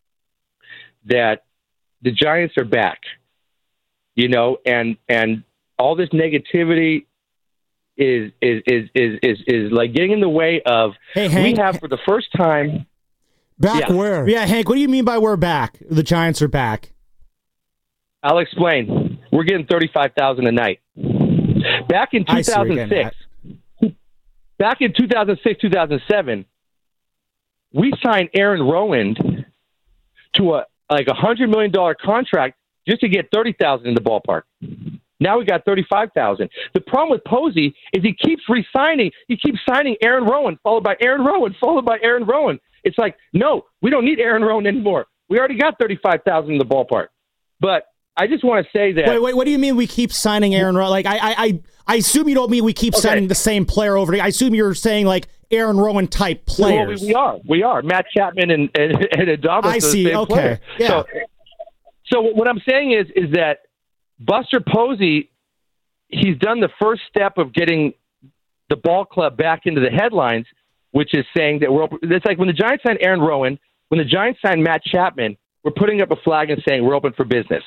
that the Giants are back, you know, and and all this negativity is is is is is, is like getting in the way of hey, Hank, we have for the first time back yeah. where? Yeah, Hank, what do you mean by we're back? The Giants are back. I'll explain. We're getting thirty-five thousand a night. Back in two thousand six, back in two thousand six, two thousand seven, we signed Aaron Rowand to a like a hundred million dollar contract just to get thirty thousand in the ballpark. Now we got thirty-five thousand. The problem with Posey is he keeps re-signing. He keeps signing Aaron Rowand, followed by Aaron Rowand, followed by Aaron Rowand. It's like, no, we don't need Aaron Rowand anymore. We already got thirty-five thousand in the ballpark. But I just want to say that. Wait, wait. What do you mean we keep signing Aaron Rowand? Like, I, I, I, I assume you don't mean we keep okay. signing the same player over. I assume you're saying like Aaron Rowand type players. Well, we are. We are. Matt Chapman and and, and Adames. I see. The same okay. Player. Yeah. So, so what I'm saying is, is that Buster Posey, he's done the first step of getting the ball club back into the headlines, which is saying that we're open. It's like when the Giants signed Aaron Rowand, when the Giants signed Matt Chapman, we're putting up a flag and saying we're open for business.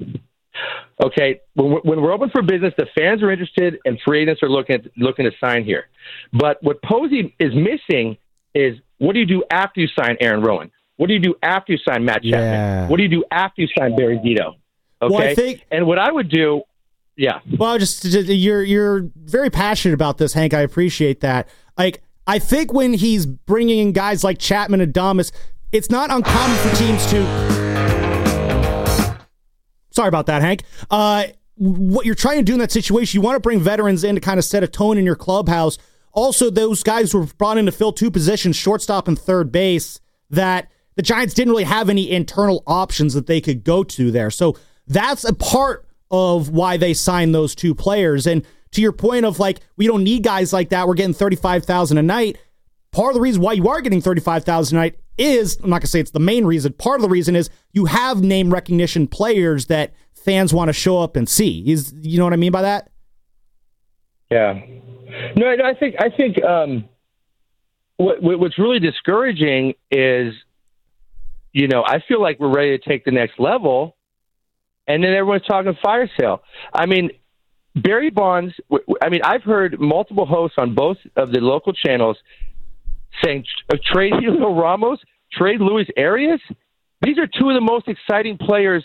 Okay, when we're, when we're open for business, the fans are interested and free agents are looking at, looking to sign here. But what Posey is missing is what do you do after you sign Aaron Rowand? What do you do after you sign Matt Chapman? Yeah. What do you do after you sign Barry Zito? Okay, well, I think, and what I would do. Yeah. Well, just you're you're very passionate about this, Hank. I appreciate that. Like, I think when he's bringing in guys like Chapman and Adames, it's not uncommon for teams to. Sorry about that, Hank. Uh, what you're trying to do in that situation, you want to bring veterans in to kind of set a tone in your clubhouse. Also, those guys were brought in to fill two positions, shortstop and third base, that the Giants didn't really have any internal options that they could go to there. So that's a part of why they signed those two players. And to your point of like, we don't need guys like that. We're getting thirty-five thousand a night. Part of the reason why you are getting thirty-five thousand a night is, I'm not gonna say it's the main reason. Part of the reason is you have name recognition players that fans want to show up and see. Is, you know what I mean by that? Yeah. No, I think, I think, um, what, what's really discouraging is, you know, I feel like we're ready to take the next level, and then everyone's talking fire sale. I mean, Barry Bonds, I mean, I've heard multiple hosts on both of the local channels saying uh, trade Julio Ramos, trade Luis Arias. These are two of the most exciting players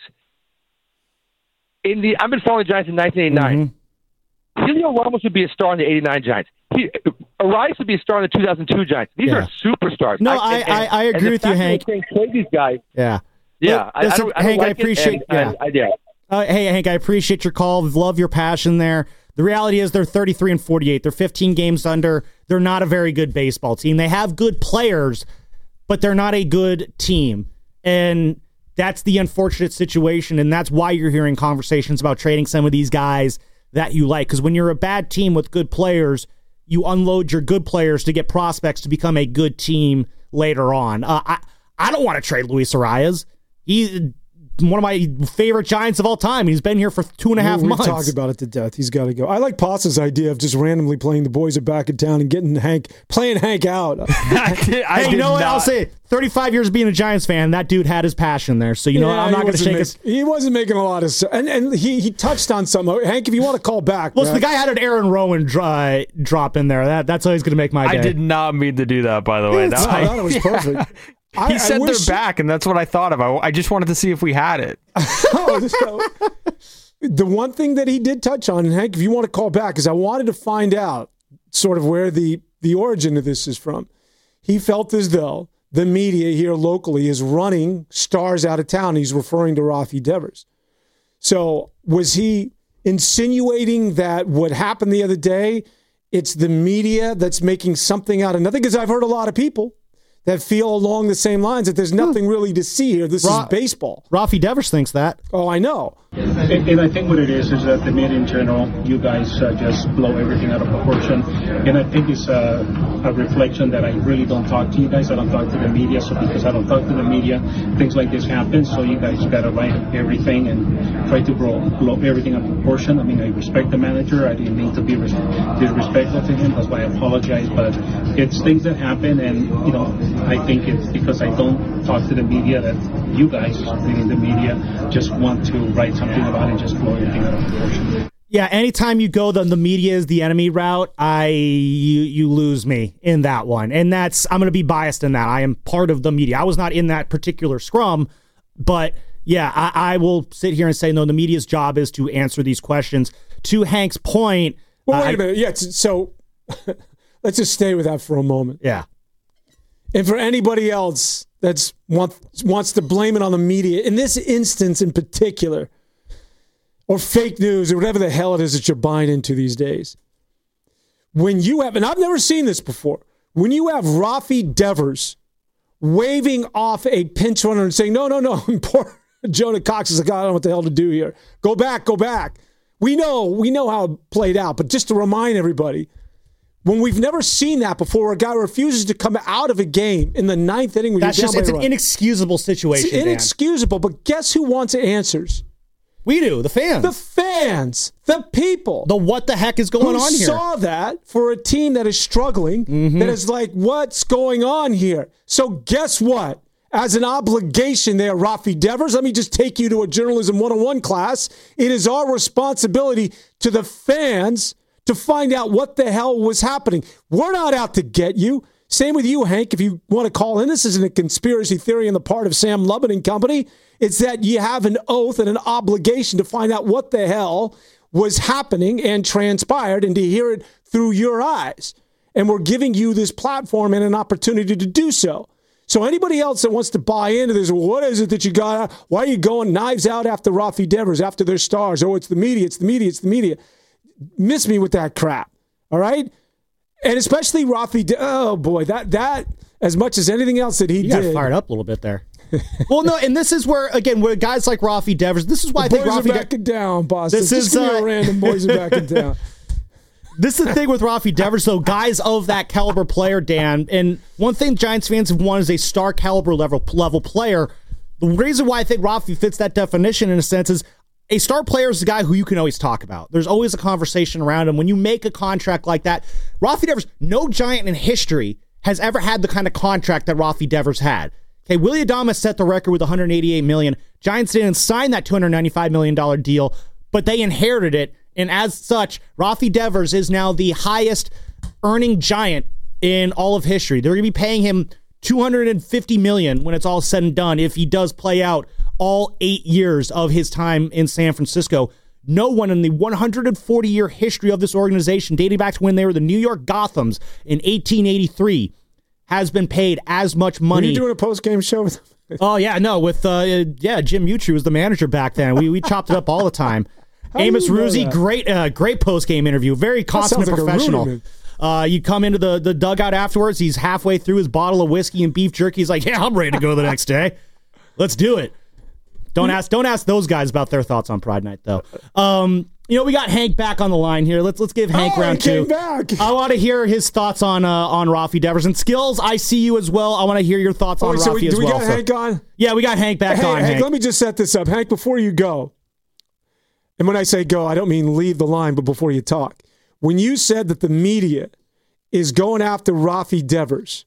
in the. I've been following the Giants in nineteen eighty-nine. Mm-hmm. Julio Ramos would be a star in the eighty-nine Giants. He, Arias would be a star in the two thousand two Giants. These yeah. are superstars. No, I, and, I, I agree with you, Hank. Trade these guys. Yeah, yeah. But, listen, I, I don't, I don't Hank, like I appreciate. It, and, yeah. I, yeah. Uh, hey, Hank, I appreciate your call. Love your passion there. The reality is they're thirty-three and forty-eight. They're fifteen games under. They're not a very good baseball team. They have good players, but they're not a good team. And that's the unfortunate situation, and that's why you're hearing conversations about trading some of these guys that you like. Because when you're a bad team with good players, you unload your good players to get prospects to become a good team later on. Uh, I, I don't want to trade Luis Arias. He's one of my favorite Giants of all time. He's been here for two and a half We've months. We've talked about it to death. He's got to go. I like Pasa's idea of just randomly playing the boys are back in town and getting Hank, playing Hank out. I did, I hey, you know what? Not. I'll say thirty-five years being a Giants fan, that dude had his passion there. So, you know, yeah, I'm not going to shake make, his... He wasn't making a lot of sense. And, and he, he touched on something. Hank, if you want to call back. Well, so the guy had an Aaron Rowan dry, drop in there. That That's always going to make my day. I did not mean to do that, by the way. That, no, I thought it was perfect. He I, said I they're back, and that's what I thought of. I, I just wanted to see if we had it. oh, so, the one thing that he did touch on, and Hank, if you want to call back, is I wanted to find out sort of where the, the origin of this is from. He felt as though the media here locally is running stars out of town. He's referring to Rafi Devers. So was he insinuating that what happened the other day, it's the media that's making something out of nothing? Because I've heard a lot of people that feel along the same lines that there's nothing really to see here. This Ra- is baseball. Rafi Devers thinks that. Oh, I know. And, and I think what it is is that the media in general, you guys uh, just blow everything out of proportion. And I think it's a, a reflection that I really don't talk to you guys. I don't talk to the media. So because I don't talk to the media, things like this happen. So you guys got to write everything and try to blow, blow everything out of proportion. I mean, I respect the manager. I didn't mean to be res- disrespectful to him. That's why I apologize. But it's things that happen. And, you know, I think it's because I don't talk to the media that you guys, meaning the media, just want to write something about it and just blow everything out of proportion. Yeah, anytime you go the, the media is the enemy route, I you, you lose me in that one. And that's, I'm going to be biased in that. I am part of the media. I was not in that particular scrum, but yeah, I, I will sit here and say, no, the media's job is to answer these questions. To Hank's point. Well, wait uh, a minute. Yeah, so let's just stay with that for a moment. Yeah. And for anybody else that wants, wants to blame it on the media, in this instance in particular, or fake news, or whatever the hell it is that you're buying into these days, when you have, and I've never seen this before, when you have Rafi Devers waving off a pinch runner and saying, no, no, no, poor Jonah Cox is like, I don't know what the hell to do here. Go back, go back. We know, we know how it played out, but just to remind everybody, when we've never seen that before, a guy refuses to come out of a game in the ninth inning. When That's you're just, down it's by an run. inexcusable situation. It's inexcusable, Dan. But guess who wants answers? We do, the fans. The fans, the people. The what the heck is going who on here? saw that for a team that is struggling, mm-hmm. that is like, what's going on here? So guess what? As an obligation there, Rafi Devers, let me just take you to a journalism one oh one class. It is our responsibility to the fans to find out what the hell was happening. We're not out to get you. Same with you, Hank, if you want to call in. This isn't a conspiracy theory on the part of Sam Lubbock and company. It's that you have an oath and an obligation to find out what the hell was happening and transpired and to hear it through your eyes. And we're giving you this platform and an opportunity to do so. So anybody else that wants to buy into this, well, what is it that you got? Why are you going knives out after Rafi Devers, after their stars? Oh, it's the media, it's the media, it's the media. Miss me with that crap, all right? And especially Rafi, De- oh boy, that that as much as anything else that he you did. You got fired up a little bit there. Well, no, and this is where, again, where guys like Rafi Devers, this is why the I think boys Rafi are backing De- down, boss. This Just is uh, random boys are backing down. This is the thing with Rafi Devers, though, guys of that caliber player, Dan. And one thing Giants fans have wanted is a star caliber level level player. The reason why I think Rafi fits that definition in a sense is a star player is a guy who you can always talk about. There's always a conversation around him. When you make a contract like that, Rafi Devers, no Giant in history has ever had the kind of contract that Rafi Devers had. Okay, Willy Adames set the record with one hundred eighty-eight million dollars. Giants didn't sign that two hundred ninety-five million dollars deal, but they inherited it. And as such, Rafi Devers is now the highest earning Giant in all of history. They're going to be paying him two hundred fifty million dollars when it's all said and done if he does play out all eight years of his time in San Francisco. No one in the one hundred forty-year history of this organization, dating back to when they were the New York Gothams in eighteen eighty-three, has been paid as much money. Were you doing a post-game show with them? Oh, yeah, no, with, uh, yeah, Jim Mutry was the manager back then. We we chopped it up all the time. Amos Ruzzi, great uh, great post-game interview. Very consummate like professional. Uh, you come into the, the dugout afterwards, he's halfway through his bottle of whiskey and beef jerky. He's like, yeah, I'm ready to go the next day. Let's do it. Don't ask don't ask those guys about their thoughts on Pride Night, though. Um, you know, we got Hank back on the line here. Let's let's give Hank oh, round two. Back. I want to hear his thoughts on uh, on Rafi Devers. And Skills, I see you as well. I want to hear your thoughts oh, on so Rafi we, as do well. we got so. Hank on? Yeah, we got Hank back hey, on, Hank, Hank. Let me just set this up. Hank, before you go, and when I say go, I don't mean leave the line, but before you talk. When you said that the media is going after Rafi Devers,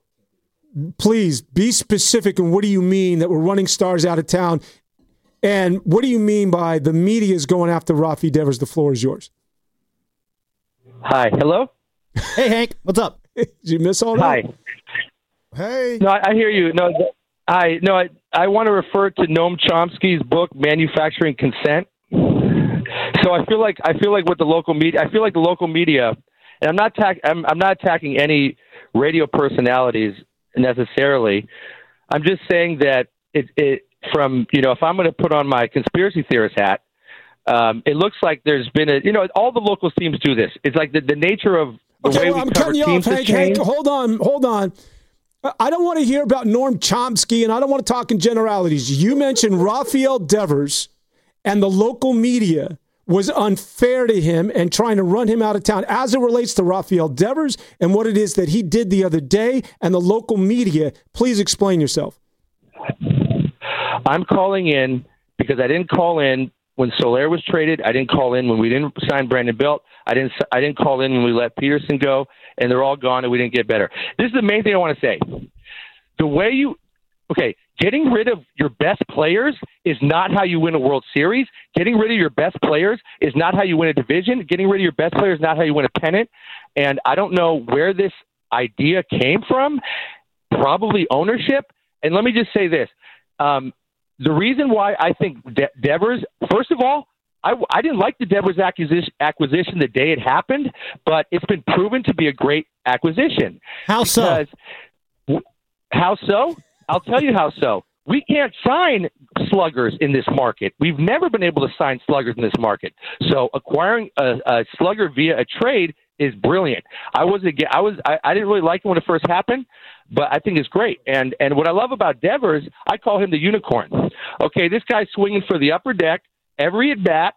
please be specific, and what do you mean that we're running stars out of town? And what do you mean by the media is going after Rafi Devers? The floor is yours. Hi. Hello? Hey, Hank. What's up? Did you miss all that? Hi. Hey. No, I, I hear you. No, I no, I, I want to refer to Noam Chomsky's book, Manufacturing Consent. So I feel like I feel like with the local media, I feel like the local media, and I'm not attack, I'm, I'm not attacking any radio personalities necessarily. I'm just saying that it, it from, you know, if I'm going to put on my conspiracy theorist hat, um, it looks like there's been a, you know, all the local teams do this. It's like the, the nature of the okay, way well, we I'm cover cutting you teams off, has Hank. Hank, changed. hold on, hold on. I don't want to hear about Norm Chomsky, and I don't want to talk in generalities. You mentioned Rafael Devers, and the local media was unfair to him and trying to run him out of town as it relates to Rafael Devers and what it is that he did the other day and the local media. Please explain yourself. I'm calling in because I didn't call in when Soler was traded. I didn't call in when we didn't sign Brandon Belt. I didn't I didn't call in when we let Peterson go, and they're all gone, and we didn't get better. This is the main thing I want to say. The way you – okay, getting rid of your best players is not how you win a World Series. Getting rid of your best players is not how you win a division. Getting rid of your best players is not how you win a pennant. And I don't know where this idea came from, probably ownership. And let me just say this. Um, the reason why I think De- Devers, first of all, I, I didn't like the Devers acquisition, acquisition the day it happened, but it's been proven to be a great acquisition. How so? Because, how so? I'll tell you how so. We can't sign sluggers in this market. We've never been able to sign sluggers in this market. So acquiring a, a slugger via a trade is brilliant. I was again. I was. I, I didn't really like it when it first happened, but I think it's great. And and what I love about Devers, I call him the unicorn. Okay, this guy's swinging for the upper deck every at bat.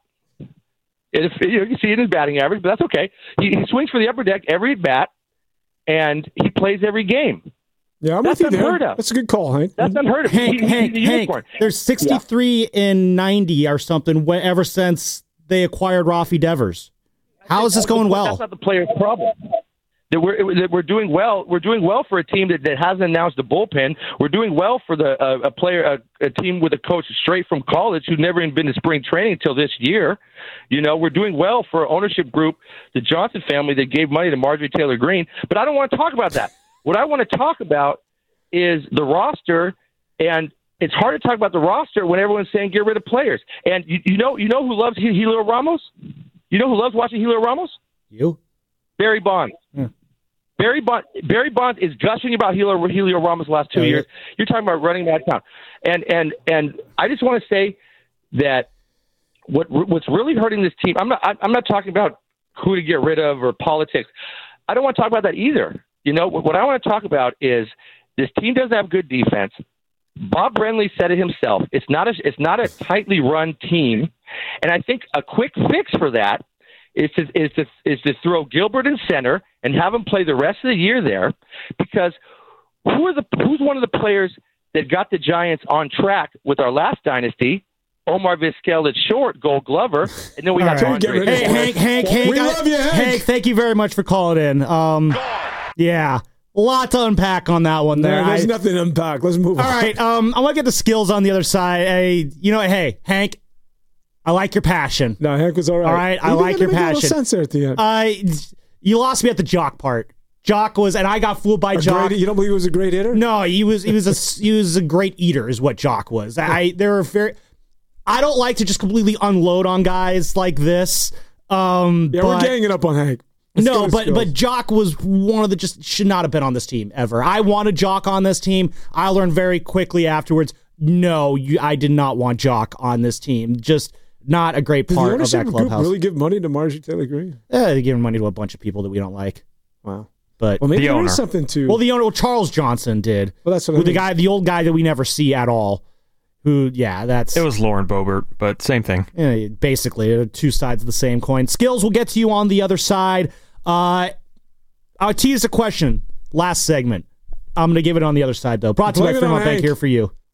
If, you can see it in his batting average, but that's okay. He, he swings for the upper deck every at bat, and he plays every game. Yeah, I'm That's with you unheard there. of. That's a good call, Hank. That's unheard of. Hank, He, Hank, he's a Hank, unicorn. there's sixty-three yeah. in ninety or something when, ever since they acquired Rafi Devers. How is this going well? That's not the player's problem. That we're that we're doing well. We're doing well for a team that, that hasn't announced a bullpen. We're doing well for the uh, a player, a, a team with a coach straight from college who's never even been to spring training until this year. You know, we're doing well for an ownership group, the Johnson family, that gave money to Marjorie Taylor Greene. But I don't want to talk about that. What I want to talk about is the roster, and it's hard to talk about the roster when everyone's saying get rid of players. And you, you know, you know who loves Helio Ramos? You know who loves watching Helio Ramos? You, Barry Bonds. Hmm. Barry Bonds. Barry Bonds is gushing about Helio, Helio Ramos the last two oh, years. Yeah. You're talking about running that town, and and and I just want to say that what what's really hurting this team. I'm not. I'm not talking about who to get rid of or politics. I don't want to talk about that either. You know, what I want to talk about is this team doesn't have good defense. Bob Brenly said it himself. It's not a it's not a tightly run team, and I think a quick fix for that is to, is to is to throw Gilbert in center and have him play the rest of the year there, because who are the who's one of the players that got the Giants on track with our last dynasty? Omar Vizquel at short, Gold Glover, and then we have right. Andre. Hey, Hank, Hank, Hank, we I, love you, Hank. Hank. Thank you very much for calling in. Um, yeah, a lot to unpack on that one there. No, there's I, nothing to unpack. Let's move all on. All right, um, I want to get the skills on the other side. Hey, you know what? Hey, Hank, I like your passion. No, Hank was all right. All right, I Even like your make a passion. little sense there at the end. I, you lost me at the Jock part. Jock was, and I got fooled by A Jock. great, you don't believe he was a great hitter? No, he was. He was a he was a great eater, is what Jock was. I there were very. I don't like to just completely unload on guys like this. Um, Yeah, but, we're ganging up on Hank. Let's no, go to but skills. but Jock was one of the just should not have been on this team ever. I wanted Jock on this team. I learned very quickly afterwards. No, you, I did not want Jock on this team. Just not a great Did part the of ownership that group clubhouse. really give money to Margie Taylor Green? Eh, they're giving money to a bunch of people that we don't like. Wow. But Well, maybe The there owner. is something to. well, the owner, well, Charles Johnson did. Well, that's what I With the mean. guy, the old guy that we never see at all. Who, yeah, that's It was Lauren Boebert, but same thing. yeah, basically uh, two sides of the same coin. Skills, we'll get to you on the other side. Uh, I'll tease a question. Last segment. I'm going to give it on the other side, though. Brought to you Blame by it on Fremont Bank Hank. here for you.